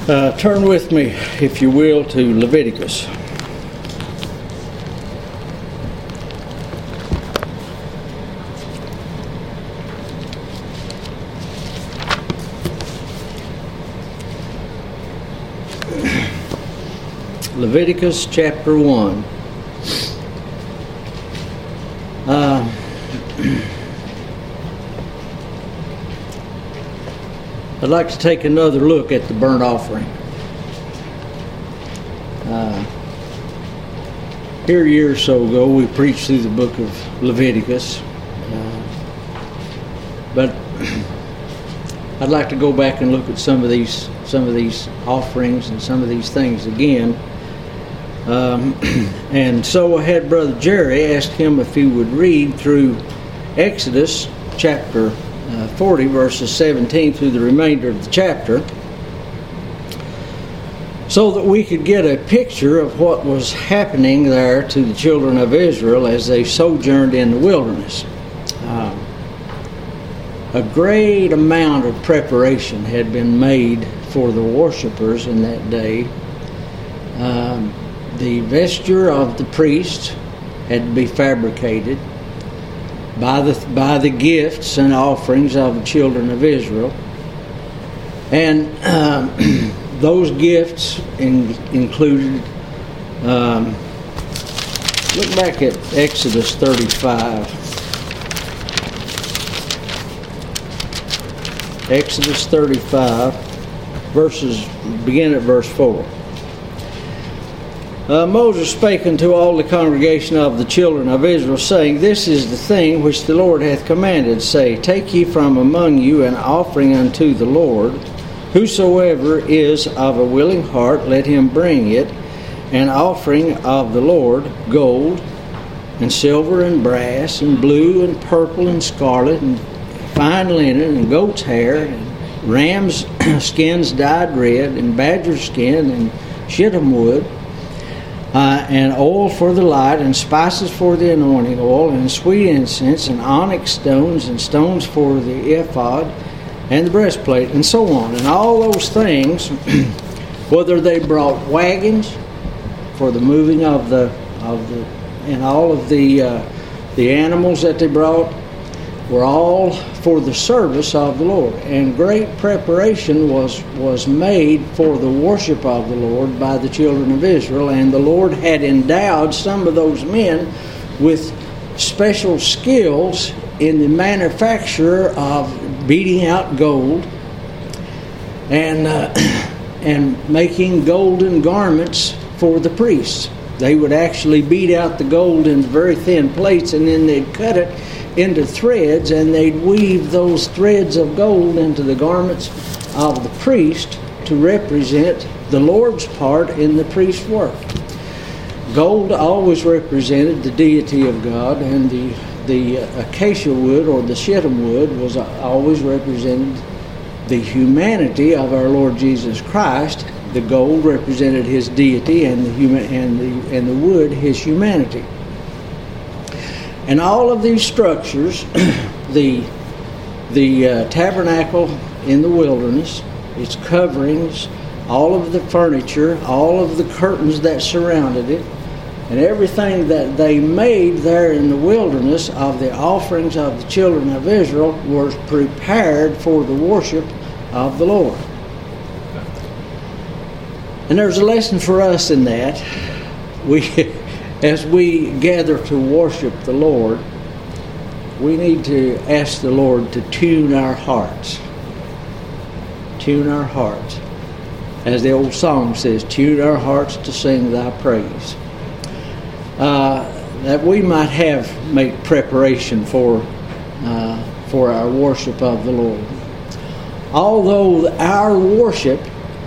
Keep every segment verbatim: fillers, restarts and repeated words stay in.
Uh, turn with me, if you will, to Leviticus. Leviticus chapter one. Uh, I'd like to take another look at the burnt offering. Uh, here a year or so ago, we preached through the book of Leviticus. Uh, but I'd like to go back and look at some of these some of these offerings and some of these things again. Um, and so I had Brother Jerry ask him if he would read through Exodus chapter uh, forty, verses seventeen through the remainder of the chapter, so that we could get a picture of what was happening there to the children of Israel as they sojourned in the wilderness. Um, a great amount of preparation had been made for the worshipers in that day. Um, the vesture of the priest had to be fabricated by the by the gifts and offerings of the children of Israel, and um, those gifts in, included. Um, look back at Exodus thirty-five. Exodus thirty-five, verses begin at verse four. Uh, Moses spake unto all the congregation of the children of Israel, saying, This is the thing which the Lord hath commanded. Say, Take ye from among you an offering unto the Lord. Whosoever is of a willing heart, let him bring it, an offering of the Lord, gold, and silver, and brass, and blue, and purple, and scarlet, and fine linen, and goat's hair, and ram's skins dyed red, and badger skin, and shittim wood, Uh, and oil for the light, and spices for the anointing oil, and sweet incense, and onyx stones, and stones for the ephod, and the breastplate, and so on. And all those things, whether they brought wagons for the moving of the of the, and all of the uh, the animals that they brought, were all for the service of the Lord. And great preparation was, was made for the worship of the Lord by the children of Israel. And the Lord had endowed some of those men with special skills in the manufacture of beating out gold and, uh, and making golden garments for the priests. They would actually beat out the gold in very thin plates, and then they'd cut it into threads, and they'd weave those threads of gold into the garments of the priest to represent the Lord's part in the priest's work. Gold always represented the deity of God, and the the acacia wood or the shittim wood was always represented the humanity of our Lord Jesus Christ. The gold represented his deity, and the human and the and the wood his humanity. And all of these structures, the the uh, tabernacle in the wilderness, its coverings, all of the furniture, all of the curtains that surrounded it, and everything that they made there in the wilderness of the offerings of the children of Israel was prepared for the worship of the Lord. And there's a lesson for us in that. We, as we gather to worship the Lord, we need to ask the Lord to tune our hearts. Tune our hearts. As the old song says, tune our hearts to sing thy praise. Uh, that we might have make preparation for uh, for our worship of the Lord. Although our worship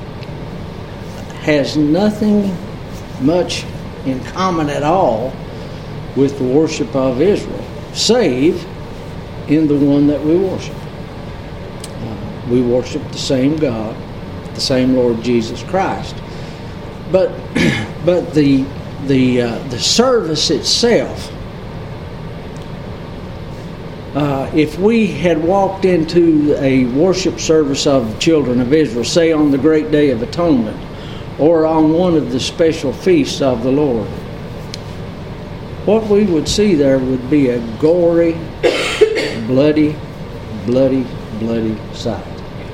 has nothing much in common at all with the worship of Israel, save in the one that we worship. Uh, we worship the same God, the same Lord Jesus Christ. But but the the uh, the service itself uh, if we had walked into a worship service of the children of Israel, say on the Great Day of Atonement, or on one of the special feasts of the Lord, what we would see there would be a gory, bloody, bloody, bloody sight.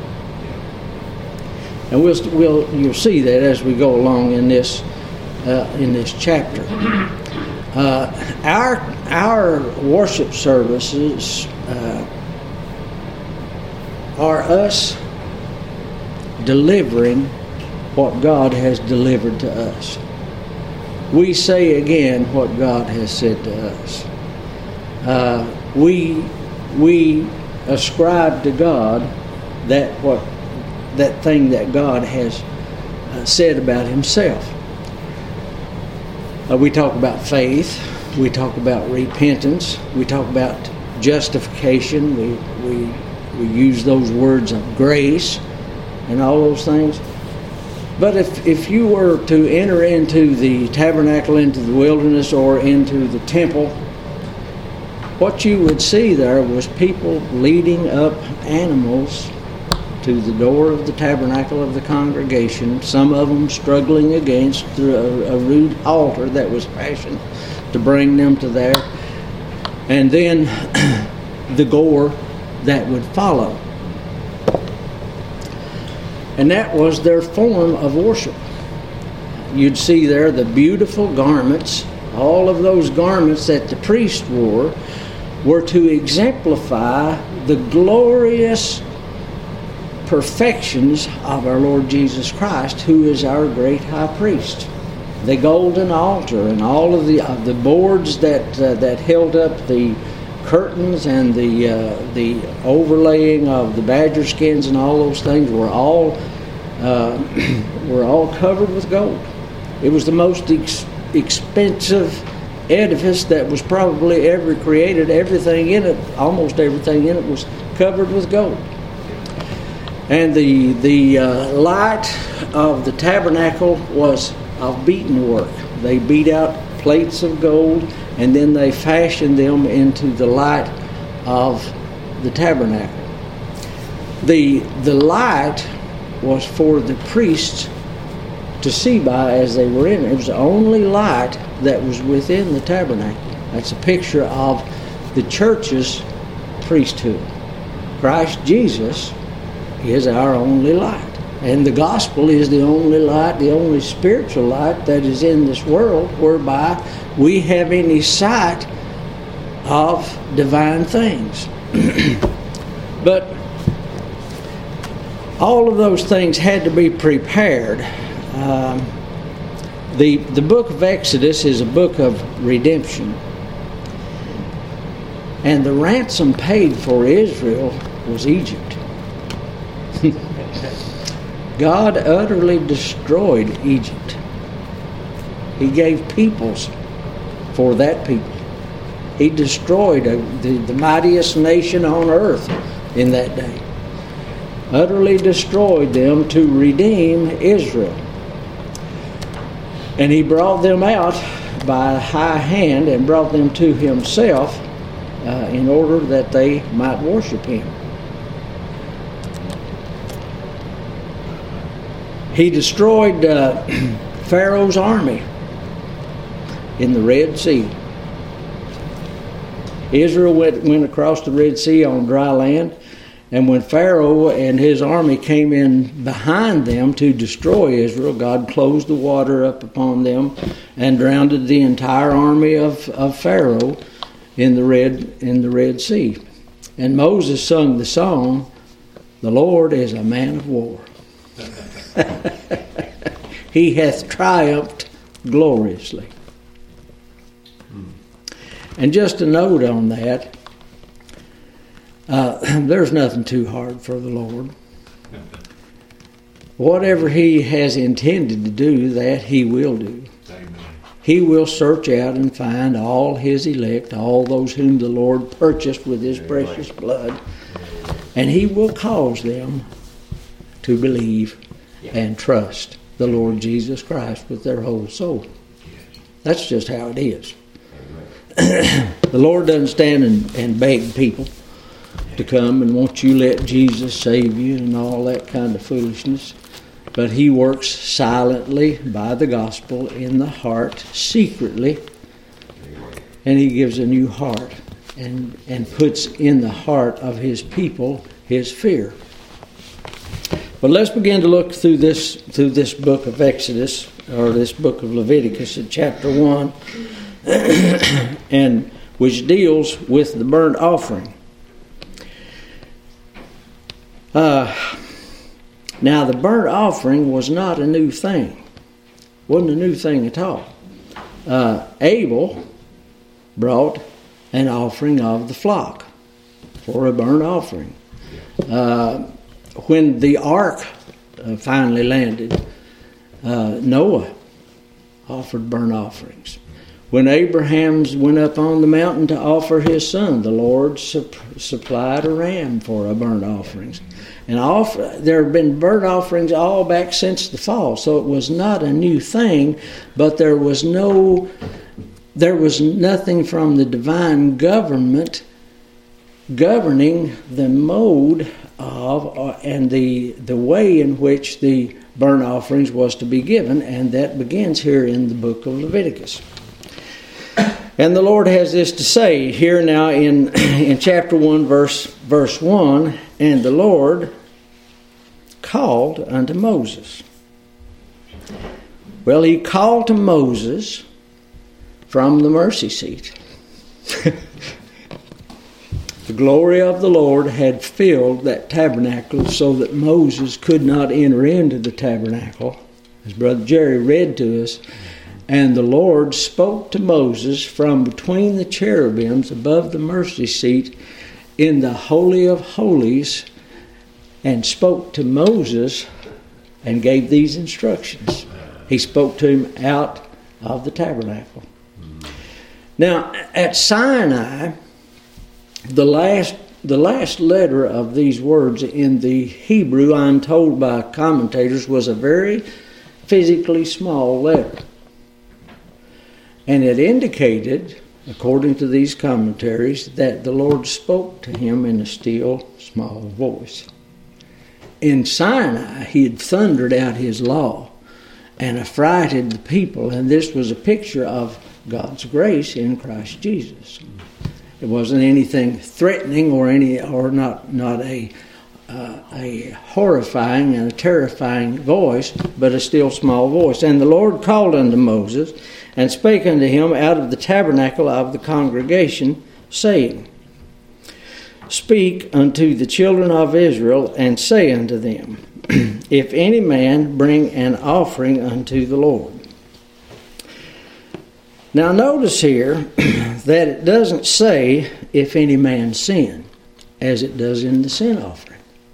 And we'll, we'll you'll see that as we go along in this uh, in this chapter. Uh, our our worship services uh, are us delivering what God has delivered to us. We say again what God has said to us. Uh, we we ascribe to God that what that thing that God has uh, said about Himself. Uh, we talk about faith. We talk about repentance. We talk about justification. We we we use those words of grace and all those things. But if, if you were to enter into the tabernacle, into the wilderness, or into the temple, what you would see there was people leading up animals to the door of the tabernacle of the congregation, some of them struggling against a, a rude altar that was fashioned to bring them to there, and then the gore that would follow. And that was their form of worship. You'd see there the beautiful garments, all of those garments that the priest wore were to exemplify the glorious perfections of our Lord Jesus Christ, who is our great high priest. The golden altar and all of the uh, the boards that uh, that held up the curtains and the uh, the overlaying of the badger skins and all those things were all uh, were all covered with gold. It was the most ex- expensive edifice that was probably ever created. Everything in it, almost everything in it, was covered with gold. And the the uh, light of the tabernacle was of beaten work. They beat out plates of gold, and then they fashioned them into the light of the tabernacle. The the light was for the priests to see by as they were in it. It was the only light that was within the tabernacle. That's a picture of the church's priesthood. Christ Jesus is our only light. And the gospel is the only light, the only spiritual light that is in this world whereby we have any sight of divine things. But all of those things had to be prepared. Um, the, the book of Exodus is a book of redemption. And the ransom paid for Israel was Egypt. God utterly destroyed Egypt. He gave peoples for that people. He destroyed a, the, the mightiest nation on earth in that day. Utterly destroyed them to redeem Israel. And He brought them out by a high hand and brought them to Himself uh, in order that they might worship Him. He destroyed uh, Pharaoh's army in the Red Sea. Israel went, went across the Red Sea on dry land, and when Pharaoh and his army came in behind them to destroy Israel, God closed the water up upon them and drowned the entire army of, of Pharaoh in the Red in the Red Sea. And Moses sung the song, "The Lord is a man of war." He hath triumphed gloriously. And just a note on that, uh, there's nothing too hard for the Lord. Whatever He has intended to do, that He will do. Amen. He will search out and find all His elect, all those whom the Lord purchased with His Amen. Precious blood, and He will cause them to believe and trust the Lord Jesus Christ with their whole soul. That's just how it is. the Lord doesn't stand and, and beg people to come and won't you let Jesus save you and all that kind of foolishness. But He works silently by the gospel in the heart, secretly, and He gives a new heart and, and puts in the heart of His people His fear. But let's begin to look through this through this book of Exodus, or this book of Leviticus in chapter one, and which deals with the burnt offering. Uh, now, the burnt offering was not a new thing. Wasn't a new thing at all. Uh, Abel brought an offering of the flock for a burnt offering. Uh, when the ark uh, finally landed, uh, Noah offered burnt offerings. When Abraham went up on the mountain to offer his son, the Lord sup- supplied a ram for a burnt offerings. And offer, there have been burnt offerings all back since the fall, so it was not a new thing, but there was no, there was nothing from the divine government governing the mode of uh, and the the way in which the burnt offerings was to be given, and that begins here in the book of Leviticus. And the Lord has this to say here now in, in chapter one, verse verse one, and the Lord called unto Moses. Well, He called to Moses from the mercy seat. The glory of the Lord had filled that tabernacle so that Moses could not enter into the tabernacle, as Brother Jerry read to us. And the Lord spoke to Moses from between the cherubims above the mercy seat in the Holy of Holies, and spoke to Moses and gave these instructions. He spoke to him out of the tabernacle. Now, at Sinai, the last the last letter of these words in the Hebrew, I'm told by commentators, was a very physically small letter. And it indicated, according to these commentaries, that the Lord spoke to him in a still, small voice. In Sinai, He had thundered out His law and affrighted the people, and this was a picture of God's grace in Christ Jesus. It wasn't anything threatening or any, or not not a uh, a horrifying and a terrifying voice, but a still small voice. And the Lord called unto Moses, and spake unto him out of the tabernacle of the congregation, saying, Speak unto the children of Israel, and say unto them, If any man bring an offering unto the Lord. Now notice here that it doesn't say, if any man sin, as it does in the sin offering.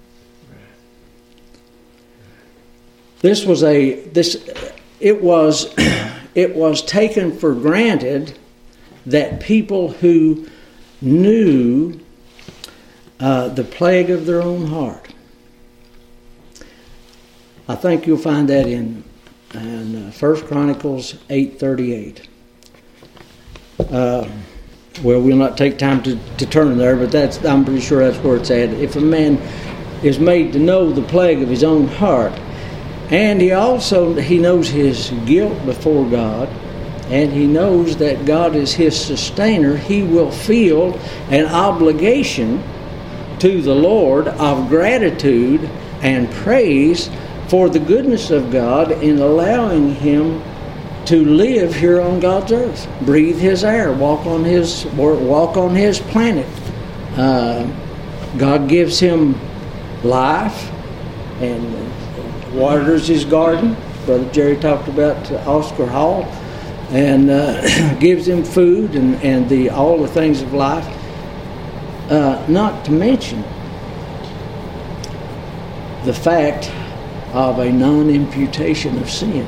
This was a, this, it was... It was taken for granted that people who knew uh, the plague of their own heart. I think you'll find that in, in uh, First Chronicles eight thirty-eight. Uh, well, we'll not take time to, to turn there, but that's I'm pretty sure that's where it's at. If a man is made to know the plague of his own heart, and he also, he knows his guilt before God, and he knows that God is his sustainer, he will feel an obligation to the Lord of gratitude and praise for the goodness of God in allowing him to live here on God's earth, breathe His air, walk on His walk on His planet. Uh, God gives him life and waters his garden. Brother Jerry talked about Oscar Hall, and uh, gives him food and, and the all the things of life. Uh, not to mention the fact of a non-imputation of sin.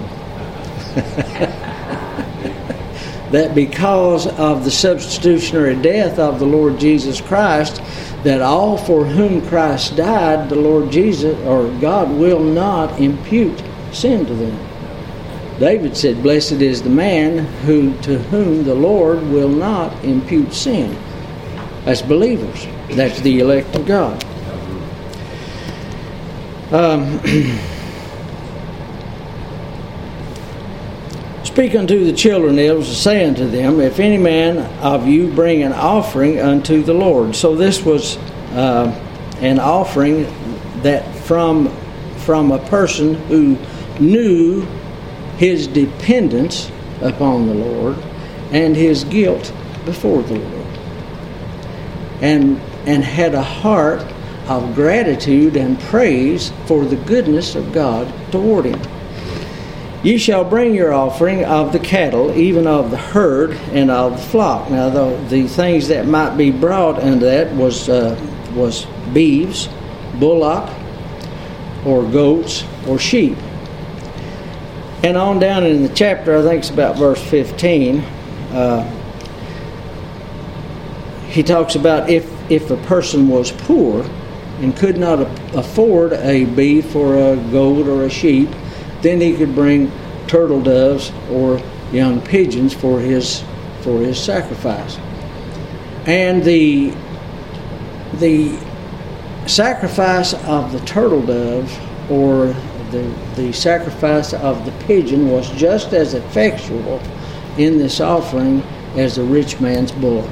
That because of the substitutionary death of the Lord Jesus Christ, that all for whom Christ died, the Lord Jesus, or God, will not impute sin to them. David said, "Blessed is the man who to whom the Lord will not impute sin." That's believers. That's the elect of God. Um, Speak unto the children, it was saying to them, "If any man of you bring an offering unto the Lord." So this was uh, an offering that from from a person who knew his dependence upon the Lord and his guilt before the Lord, and and had a heart of gratitude and praise for the goodness of God toward him. "Ye shall bring your offering of the cattle, even of the herd and of the flock." Now, the, the things that might be brought into that was uh, was beeves, bullock, or goats, or sheep. And on down in the chapter, I think it's about verse fifteen, uh, he talks about if, if a person was poor and could not afford a beef or a goat or a sheep, then he could bring turtle doves or young pigeons for his for his sacrifice. And the the sacrifice of the turtle dove or the the sacrifice of the pigeon was just as effectual in this offering as the rich man's bullock.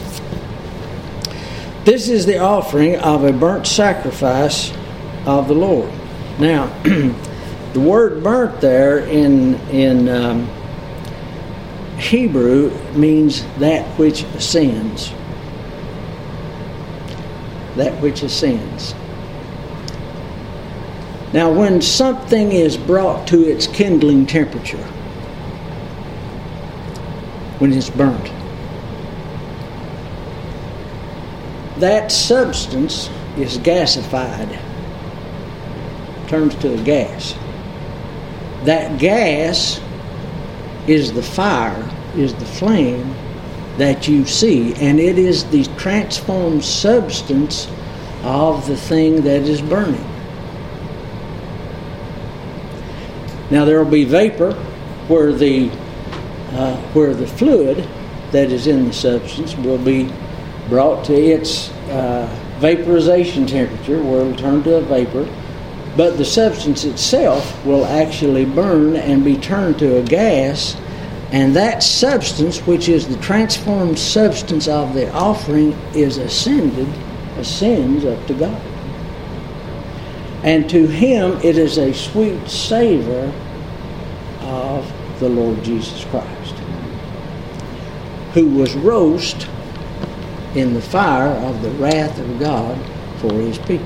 This is the offering of a burnt sacrifice of the Lord. Now, the word "burnt" there in in um, Hebrew means that which ascends. That which ascends. Now, when something is brought to its kindling temperature, when it's burnt, that substance is gasified, turns to a gas. That gas is the fire, is the flame that you see, and it is the transformed substance of the thing that is burning. Now there will be vapor where the uh, where the fluid that is in the substance will be brought to its uh, vaporization temperature, where it will turn to a vapor. But the substance itself will actually burn and be turned to a gas, and that substance, which is the transformed substance of the offering, is ascended, ascends up to God. And to Him it is a sweet savor of the Lord Jesus Christ, who was roast in the fire of the wrath of God for His people.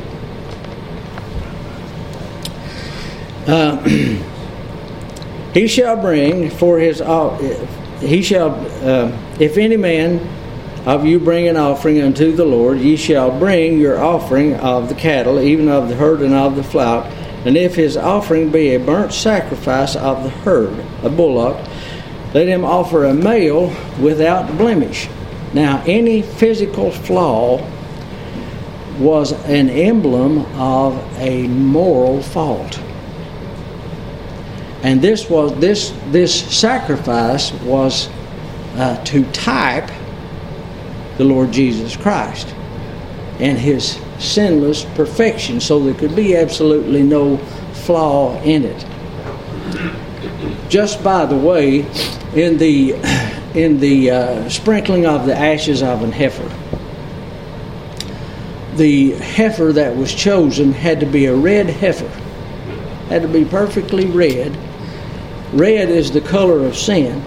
Uh, he shall bring for his uh, he shall uh, if any man of you bring an offering unto the Lord, ye shall bring your offering of the cattle, even of the herd and of the flock. And if his offering be a burnt sacrifice of the herd, a bullock, let him offer a male without blemish. Now, any physical flaw was an emblem of a moral fault. And this was this this sacrifice was uh, to type the Lord Jesus Christ and His sinless perfection, so there could be absolutely no flaw in it. Just by the way, in the in the uh, sprinkling of the ashes of an heifer, the heifer that was chosen had to be a red heifer. Had to be perfectly red. Red is the color of sin.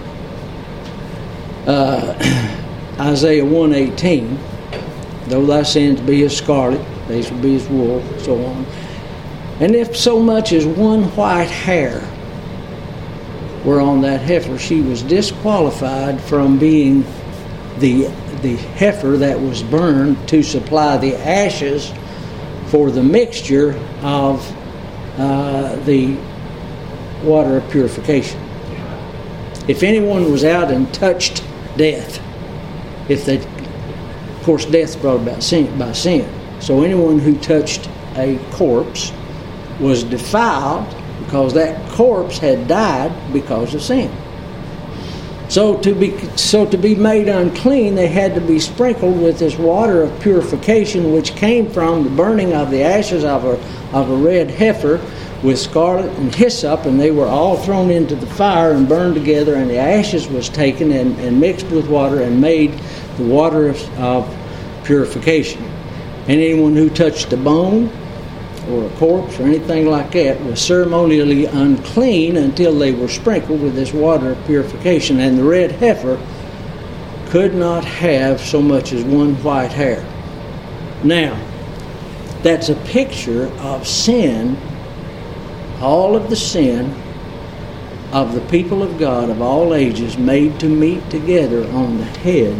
Uh, Isaiah one eighteen, though thy sins be as scarlet, they shall be as wool, so on. And if so much as one white hair were on that heifer, she was disqualified from being the the heifer that was burned to supply the ashes for the mixture of uh, the water of purification. If anyone was out and touched death, if they, of course, death's brought about sin, by sin. So anyone who touched a corpse was defiled because that corpse had died because of sin. So to be so to be made unclean, they had to be sprinkled with this water of purification, which came from the burning of the ashes of a of a red heifer with scarlet and hyssop, and they were all thrown into the fire and burned together, and the ashes was taken and, and mixed with water and made the water of, of purification. And anyone who touched a bone or a corpse or anything like that was ceremonially unclean until they were sprinkled with this water of purification. And the red heifer could not have so much as one white hair. Now, that's a picture of sin, all of the sin of the people of God of all ages made to meet together on the head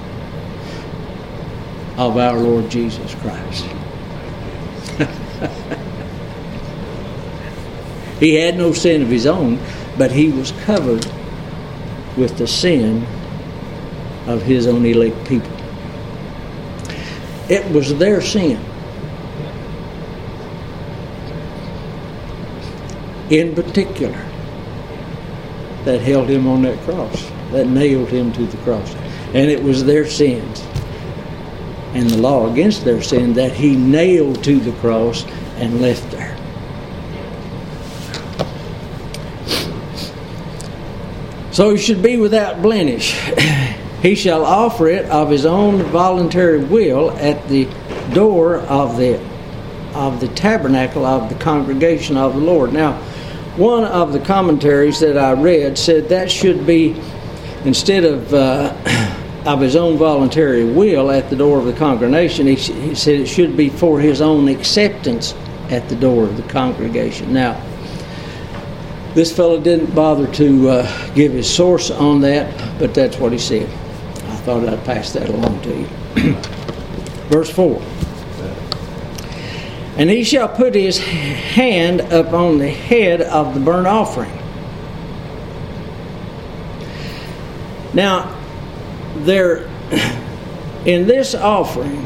of our Lord Jesus Christ. He had no sin of his own, but he was covered with the sin of his own elect people. It was their sin, in particular, that held him on that cross, that nailed him to the cross. And it was their sins and the law against their sin that he nailed to the cross and left there. So he should be without blemish. He shall offer it of his own voluntary will at the door of the of the tabernacle of the congregation of the Lord. Now, one of the commentaries that I read said that should be, instead of uh, of his own voluntary will at the door of the congregation, he, he said it should be for his own acceptance at the door of the congregation. Now, this fellow didn't bother to uh, give his source on that, but that's what he said. I thought I'd pass that along to you. Verse four. And he shall put his hand upon the head of the burnt offering. Now, there, in this offering,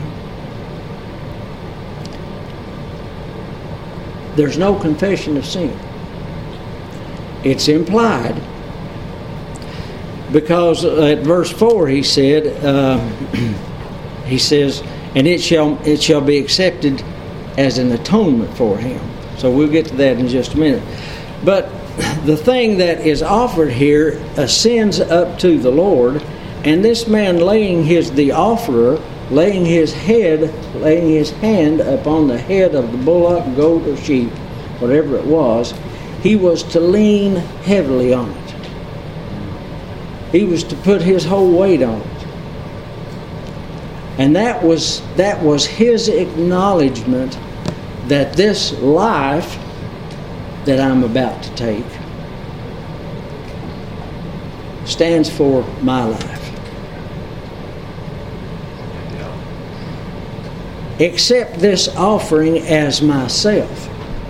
there's no confession of sin. It's implied, because at verse four he said, uh, he says, and it shall it shall be accepted as an atonement for him. So we'll get to that in just a minute. But the thing that is offered here ascends up to the Lord, and this man laying his, the offerer, laying his head, laying his hand upon the head of the bullock, goat, or sheep, whatever it was, he was to lean heavily on it. He was to put his whole weight on it. And that was that was his acknowledgement that this life that I'm about to take stands for my life. Accept this offering as myself.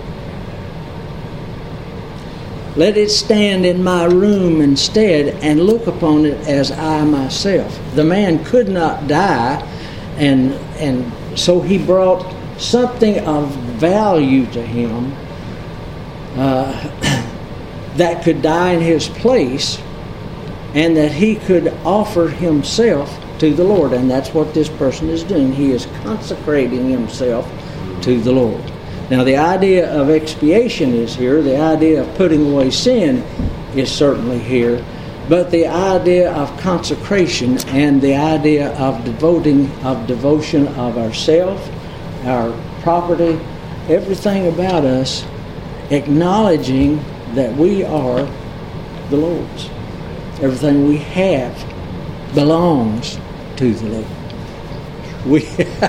Let it stand in my room instead, and look upon it as I myself. The man could not die, and and so he brought something of value to him uh, that could die in his place, and that he could offer himself to the Lord. And that's what this person is doing. He is consecrating himself to the Lord. Now, the idea of expiation is here. The idea of putting away sin is certainly here. But the idea of consecration and the idea of devoting, of devotion of ourself, our property, everything about us, acknowledging that we are the Lord's. Everything we have belongs to the Lord. We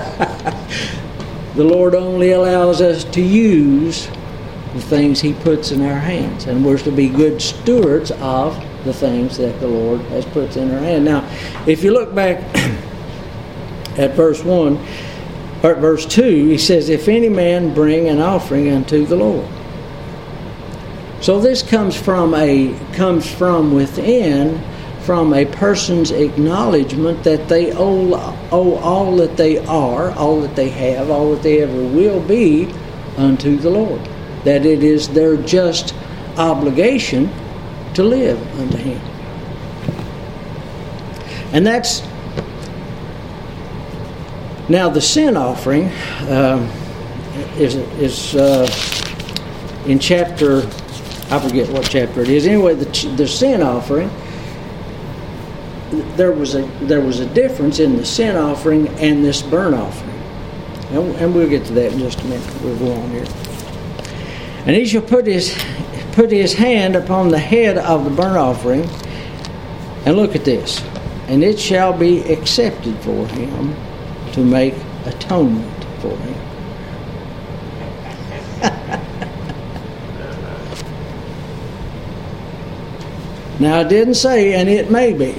The Lord only allows us to use the things He puts in our hands, and we're to be good stewards of the things that the Lord has put in our hand. Now, if you look back at verse one, or at verse two, he says, "If any man bring an offering unto the Lord." So this comes from a comes from within, from a person's acknowledgement that they owe, owe all that they are, all that they have, all that they ever will be unto the Lord. that it is their just obligation to live unto Him. And that's, now the sin offering uh, is, is uh, in chapter, I forget what chapter it is. Anyway, the, the sin offering, there was a there was a difference in the sin offering and this burnt offering. And, and we'll get to that in just a minute. We'll go on here. And he shall put his put his hand upon the head of the burnt offering, and look at this, and it shall be accepted for him to make atonement for him. Now it didn't say, and it may be,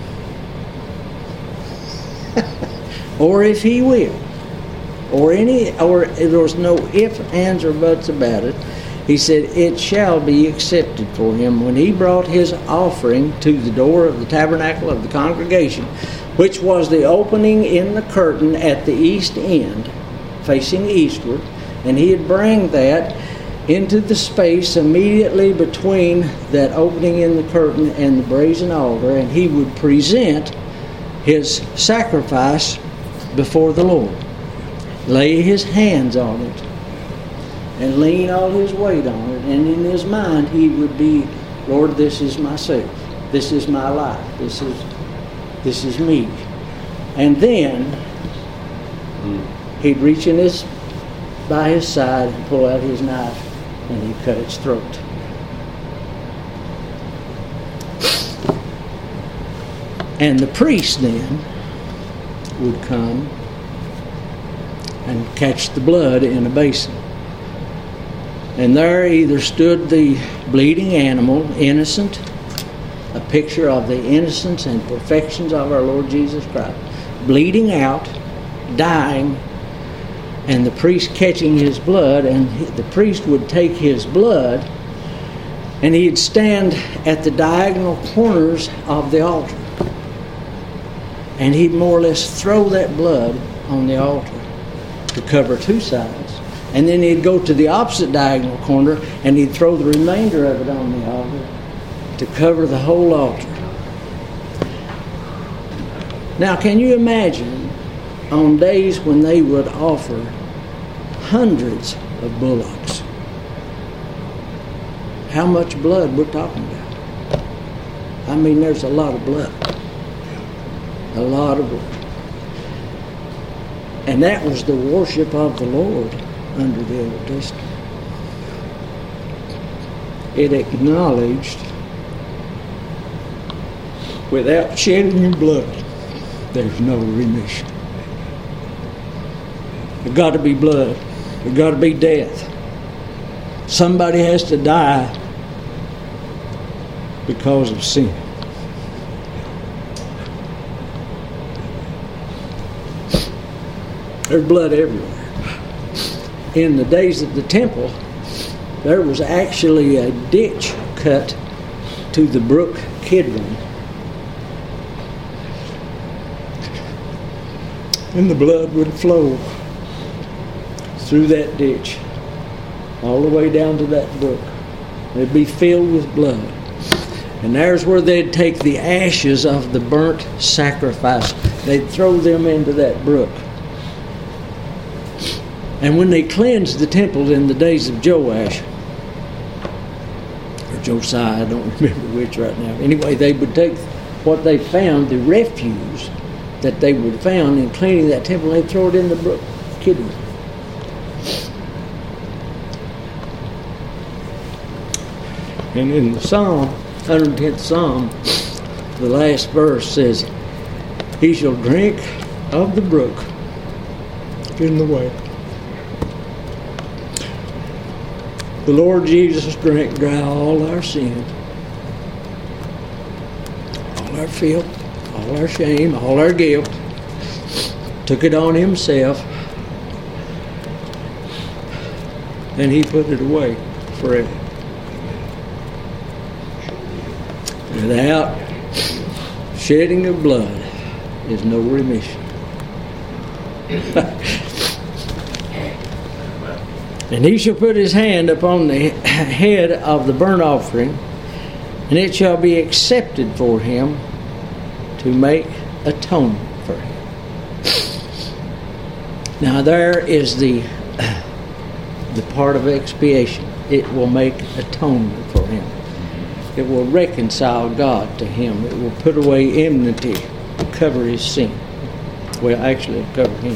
or if he will, or any, or there was no ifs, ands, or buts about it. He said, it shall be accepted for him when he brought his offering to the door of the tabernacle of the congregation, which was the opening in the curtain at the east end, facing eastward, and he'd bring that into the space immediately between that opening in the curtain and the brazen altar, and he would present his sacrifice before the Lord, lay his hands on it, and lean all his weight on it, and in his mind he would be, Lord, this is myself, this is my life, this is this is me. And then he'd reach in his by his side and pull out his knife, and he'd cut its throat. And the priest then would come and catch the blood in a basin. And there either stood the bleeding animal, innocent, a picture of the innocence and perfections of our Lord Jesus Christ, bleeding out, dying, and the priest catching his blood, and the priest would take his blood and he'd stand at the diagonal corners of the altar, and he'd more or less throw that blood on the altar to cover two sides, and then he'd go to the opposite diagonal corner and he'd throw the remainder of it on the altar to cover the whole altar. Now, can you imagine on days when they would offer hundreds of bullocks, how much blood we're talking about? I mean, there's a lot of blood. A lot of blood. And that was the worship of the Lord under the Old Testament. It acknowledged, without shedding of blood, there's no remission. There's got to be blood. There's got to be death. Somebody has to die because of sin. There's blood everywhere. In the days of the temple, there was actually a ditch cut to the brook Kidron. And the blood would flow through that ditch all the way down to that brook. It'd be filled with blood. And there's where they'd take the ashes of the burnt sacrifice. They'd throw them into that brook. And when they cleansed the temple in the days of Joash, or Josiah, I don't remember which right now. Anyway, they would take what they found, the refuse that they would found in cleaning that temple, they'd throw it in the brook Kidron. And in the Psalm, one hundred tenth Psalm, the last verse says, he shall drink of the brook in the way. The Lord Jesus drank dry all our sin, all our filth, all our shame, all our guilt, took it on himself, and he put it away forever. Without shedding of blood is no remission. And he shall put his hand upon the head of the burnt offering, and it shall be accepted for him to make atonement for him. Now there is the the part of expiation. It will make atonement for him. It will reconcile God to him. It will put away enmity, cover his sin. Well, actually, it'll cover him.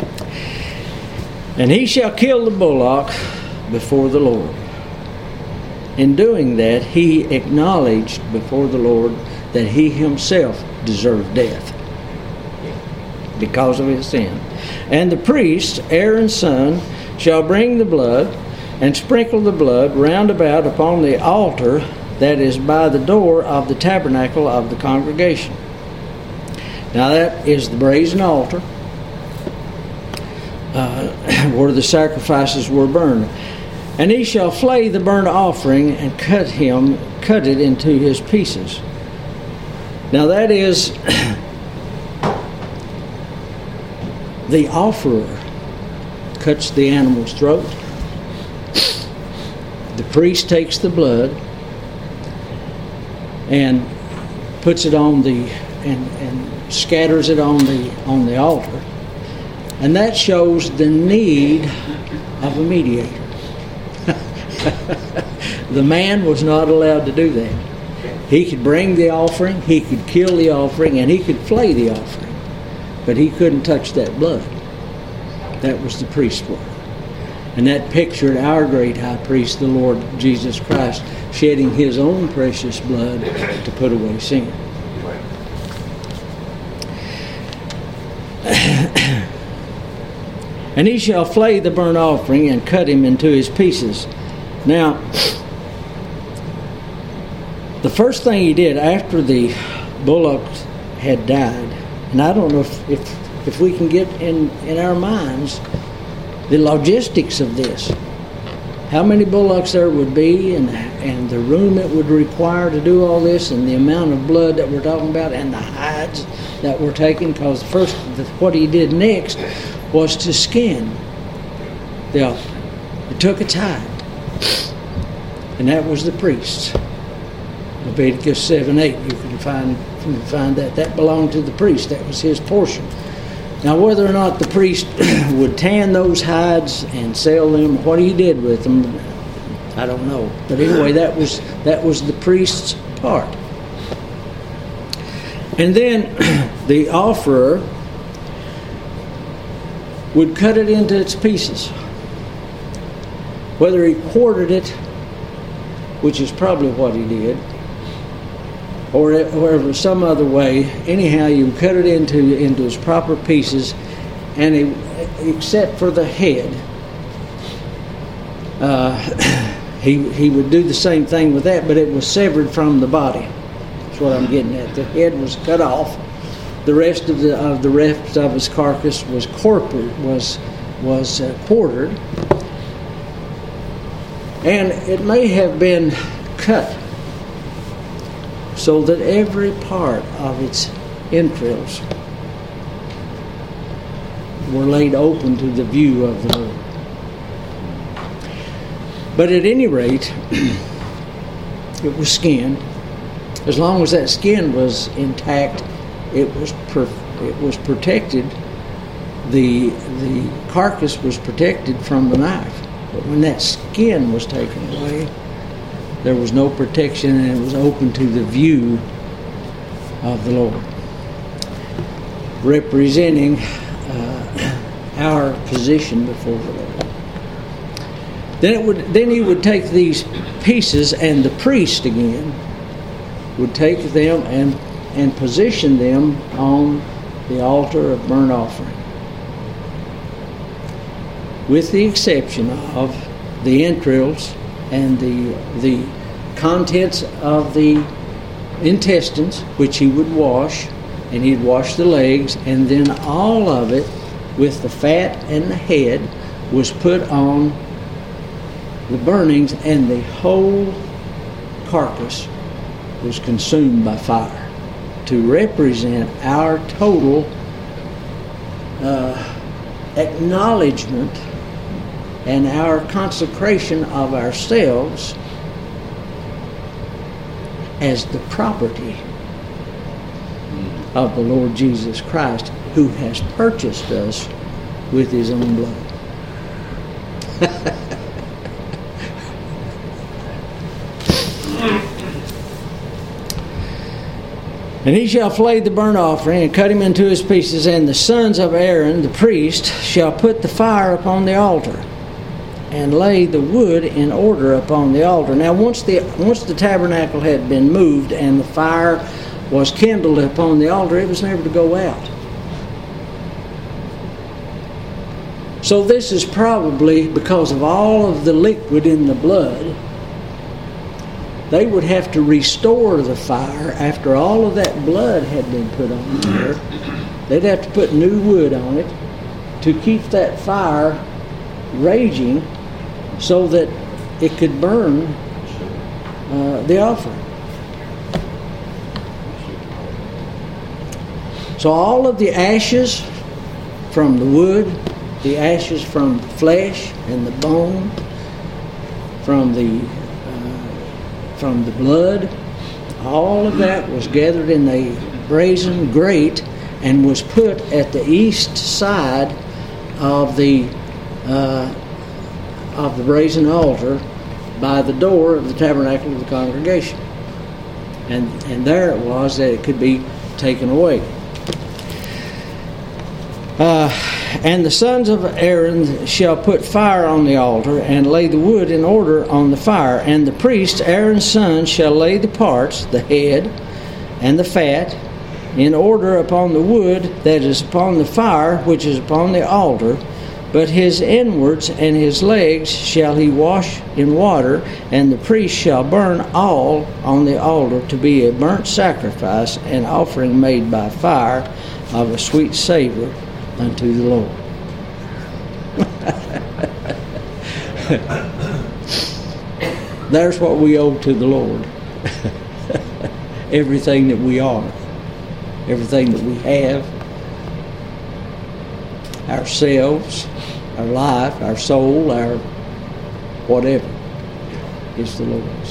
And he shall kill the bullock before the Lord. In doing that, he acknowledged before the Lord that he himself deserved death because of his sin. And the priest, Aaron's son, shall bring the blood and sprinkle the blood round about upon the altar that is by the door of the tabernacle of the congregation. Now that is the brazen altar uh, where the sacrifices were burned. And he shall flay the burnt offering and cut him, cut it into his pieces. Now that is the offerer cuts the animal's throat. The priest takes the blood and puts it on the and, and scatters it on the on the altar, and that shows the need of a mediator. The man was not allowed to do that. He could bring the offering, he could kill the offering, and he could flay the offering, but he couldn't touch that blood. That was the priest's work. And that pictured our great high priest, the Lord Jesus Christ, shedding his own precious blood to put away sin. And he shall flay the burnt offering and cut him into his pieces. Now, the first thing he did after the bullock had died, and I don't know if, if, if we can get in, in our minds the logistics of this. How many bullocks there would be, and and the room it would require to do all this, and the amount of blood that we're talking about, and the hides that were taken. Because first, what he did next was to skin the offering. He took its hide, and that was the priest's. Leviticus seven eight, you can find you can find that that belonged to the priest. That was his portion. Now, whether or not the priest would tan those hides and sell them, what he did with them, I don't know. But anyway, that was that was the priest's part. And then the offerer would cut it into its pieces. Whether he quartered it, which is probably what he did, or whatever, some other way. Anyhow, you cut it into into its proper pieces, and he, except for the head, uh, he he would do the same thing with that, but it was severed from the body. That's what I'm getting at. The head was cut off. The rest of the of the rest of his carcass was corporate, was was uh, quartered, and it may have been cut so that every part of its entrails were laid open to the view of the Lord. But at any rate, it was skinned. As long as that skin was intact, it was per- it was protected. The the carcass was protected from the knife. But when that skin was taken away, there was no protection, and it was open to the view of the Lord, representing uh, our position before the Lord. Then it would. Then he would take these pieces, and the priest again would take them and and position them on the altar of burnt offering, with the exception of the entrails and the the contents of the intestines, which he would wash, and he'd wash the legs, and then all of it, with the fat and the head, was put on the burnings, and the whole carcass was consumed by fire, to represent our total uh, acknowledgement and our consecration of ourselves as the property of the Lord Jesus Christ, who has purchased us with his own blood. And he shall flay the burnt offering and cut him into his pieces, and the sons of Aaron the priest shall put the fire upon the altar and lay the wood in order upon the altar. Now once the once the tabernacle had been moved and the fire was kindled upon the altar, it was never to go out. So this is probably because of all of the liquid in the blood. They would have to restore the fire after all of that blood had been put on there. They'd have to put new wood on it to keep that fire raging so that it could burn uh, the offering. So all of the ashes from the wood, the ashes from the flesh and the bone, from the from the blood, all of that was gathered in a brazen grate and was put at the east side of the uh, of the brazen altar by the door of the tabernacle of the congregation. And and there it was that it could be taken away. Uh, and the sons of Aaron shall put fire on the altar and lay the wood in order on the fire. And the priest, Aaron's son, shall lay the parts, the head and the fat, in order upon the wood that is upon the fire, which is upon the altar. But his inwards and his legs shall he wash in water, and the priest shall burn all on the altar to be a burnt sacrifice, an offering made by fire of a sweet savor unto the Lord. There's what we owe to the Lord. Everything that we are, everything that we have, ourselves, our life, our soul, our whatever, is the Lord's.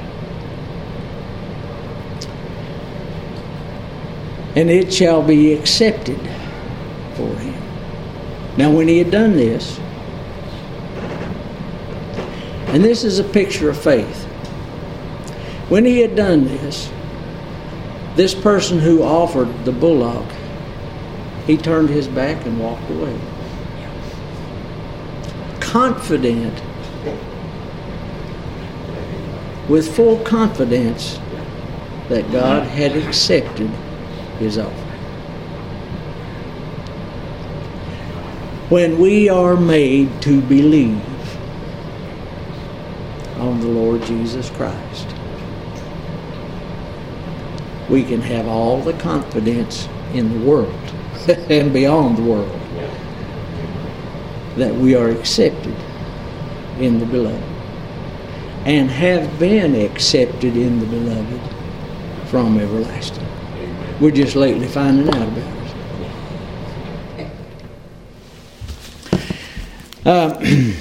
And it shall be accepted for him. Now when he had done this, and this is a picture of faith, when he had done this, this person who offered the bullock, he turned his back and walked away. Confident, with full confidence that God had accepted his offering. When we are made to believe on the Lord Jesus Christ, we can have all the confidence in the world and beyond the world that we are accepted in the Beloved and have been accepted in the Beloved from everlasting. We're just lately finding out about it. Uh,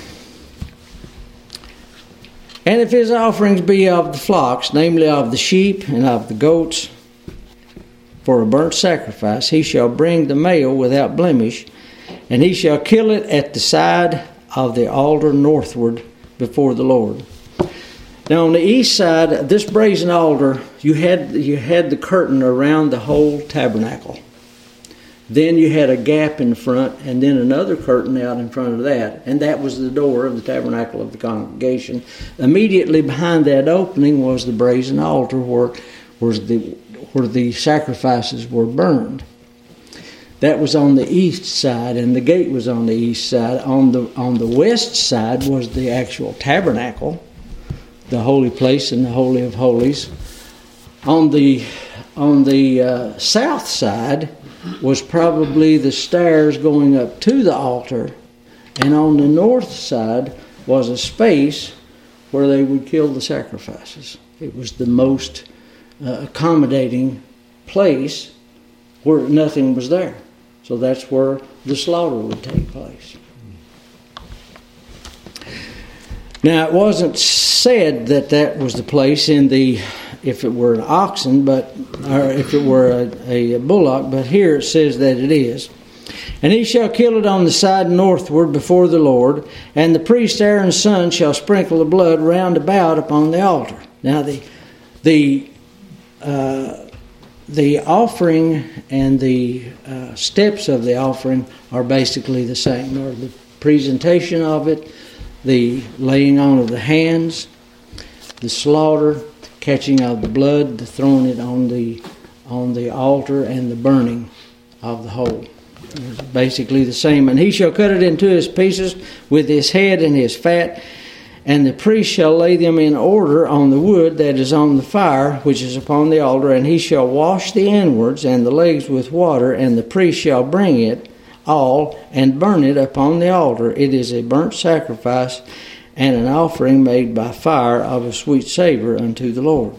and if his offerings be of the flocks, namely of the sheep and of the goats, for a burnt sacrifice, he shall bring the male without blemish, and he shall kill it at the side of the altar northward before the Lord. Now on the east side of this brazen altar, you had you had the curtain around the whole tabernacle. Then you had a gap in front, and then another curtain out in front of that, and that was the door of the tabernacle of the congregation. Immediately behind that opening was the brazen altar where, where, the, where the sacrifices were burned. That was on the east side, and the gate was on the east side. On the on the west side was the actual tabernacle, the holy place and the Holy of Holies. On the on the uh, south side was probably the stairs going up to the altar, and on the north side was a space where they would kill the sacrifices. It was the most uh, accommodating place where nothing was there. So that's where the slaughter would take place. Now, it wasn't said that that was the place in the, if it were an oxen, but or if it were a, a bullock, but here it says that it is. And he shall kill it on the side northward before the Lord, and the priest Aaron's son shall sprinkle the blood round about upon the altar. Now, the the uh, the offering and the uh, steps of the offering are basically the same, or the presentation of it, the laying on of the hands, the slaughter, catching of the blood, the throwing it on the on the altar, and the burning of the whole. It's basically the same. And he shall cut it into his pieces with his head and his fat, and the priest shall lay them in order on the wood that is on the fire, which is upon the altar, and he shall wash the inwards and the legs with water, and the priest shall bring it all and burn it upon the altar. It is a burnt sacrifice and an offering made by fire of a sweet savor unto the Lord.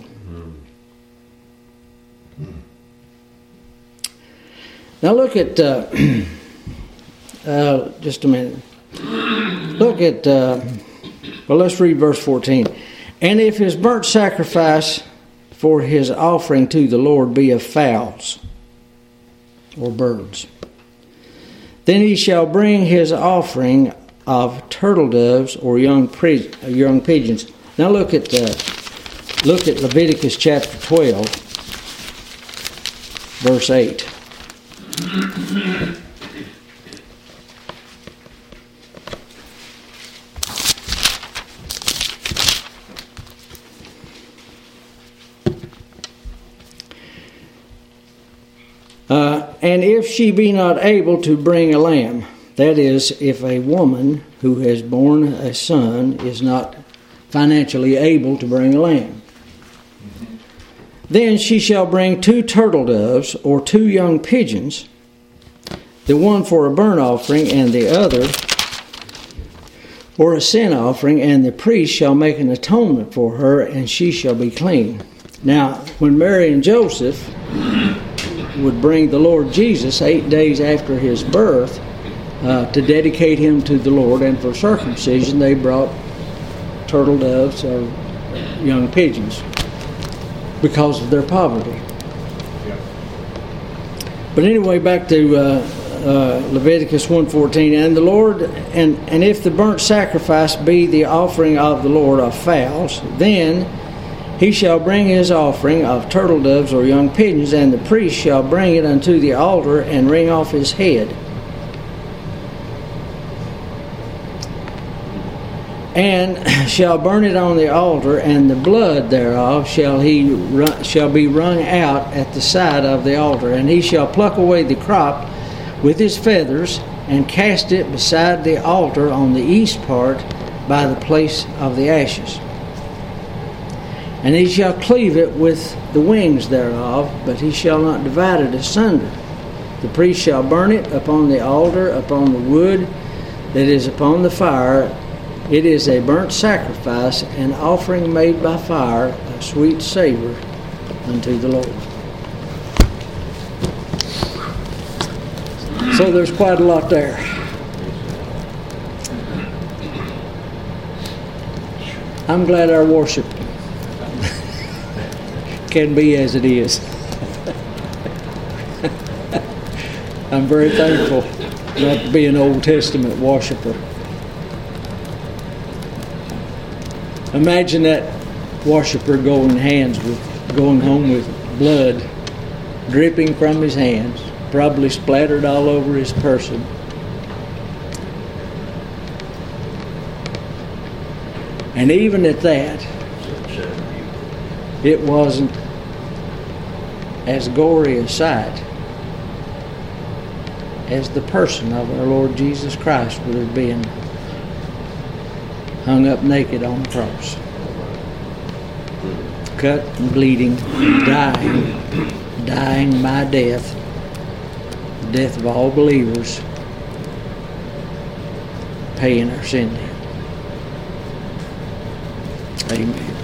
Now look at, uh, uh, just a minute. Look at, uh, well, let's read verse fourteen. And if his burnt sacrifice for his offering to the Lord be of fowls or birds, then he shall bring his offering of turtle doves or young pre- young pigeons. Now look at uh, look at Leviticus chapter twelve, verse eight. Uh, and if she be not able to bring a lamb, that is, if a woman who has borne a son is not financially able to bring a lamb, then she shall bring two turtle doves or two young pigeons, the one for a burnt offering and the other for a sin offering, and the priest shall make an atonement for her, and she shall be clean. Now, when Mary and Joseph would bring the Lord Jesus eight days after his birth uh, to dedicate him to the Lord, and for circumcision, they brought turtle doves or young pigeons, because of their poverty. Yeah. But anyway, back to uh, uh, Leviticus one fourteen. And the Lord, and, and if the burnt sacrifice be the offering of the Lord of fowls, then he shall bring his offering of turtle doves or young pigeons, and the priest shall bring it unto the altar and wring off his head. And shall burn it on the altar, and the blood thereof shall he run, shall be wrung out at the side of the altar. And he shall pluck away the crop with his feathers, and cast it beside the altar on the east part by the place of the ashes. And he shall cleave it with the wings thereof, but he shall not divide it asunder. The priest shall burn it upon the altar, upon the wood that is upon the fire. It is a burnt sacrifice, an offering made by fire, a sweet savor unto the Lord. So there's quite a lot there. I'm glad our worship can be as it is. I'm very thankful not to be an Old Testament worshiper. Imagine that worshiper going hands with, going home with blood dripping from his hands, probably splattered all over his person. And even at that, it wasn't as gory a sight as the person of our Lord Jesus Christ would have been, hung up naked on the cross, cut and bleeding, dying, dying my death, the death of all believers, paying our sin debt. Amen.